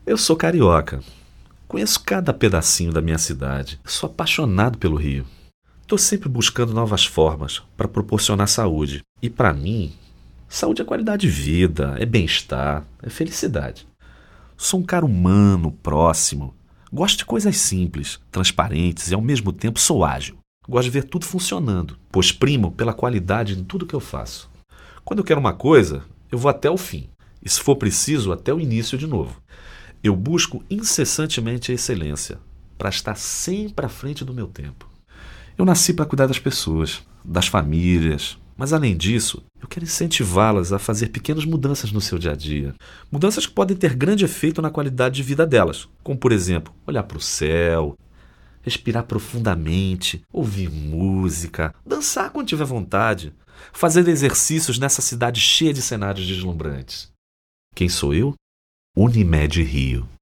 Eu sou carioca. Conheço cada pedacinho da minha cidade. Sou apaixonado pelo Rio. Estou sempre buscando novas formas para proporcionar saúde. E para mim, saúde é qualidade de vida, é bem-estar, é felicidade. Sou um cara humano, próximo. Gosto de coisas simples, transparentes e ao mesmo tempo sou ágil. Gosto de ver tudo funcionando, pois primo pela qualidade em tudo que eu faço. Quando eu quero uma coisa, eu vou até o fim. E se for preciso, até o início de novo. Eu busco incessantemente a excelência, para estar sempre à frente do meu tempo. Eu nasci para cuidar das pessoas, das famílias, mas além disso, eu quero incentivá-las a fazer pequenas mudanças no seu dia a dia. Mudanças que podem ter grande efeito na qualidade de vida delas, como por exemplo, olhar para o céu, respirar profundamente, ouvir música, dançar quando tiver vontade, fazer exercícios nessa cidade cheia de cenários deslumbrantes. Quem sou eu? Unimed Rio.